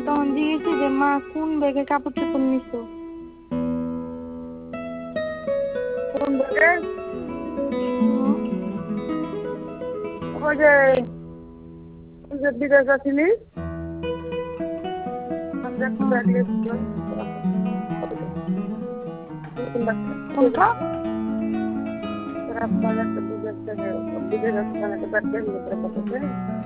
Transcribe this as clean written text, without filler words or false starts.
তখন জিজ্ঞেসি যে মা কোন ব্যাগে কাপড় চোপড় নিছো? কোন ব্যাগে? হুম, ওই যে বিদেশ আসিনি, আমি একটা হুম। ব্যাগ নিয়েছিল। কোনটা? তোর আব্বার একটা বিদেশ থেকে বিদেশ আসছিলাম, একটা ব্যাগ নিয়ে তোর আব্বার কাছে।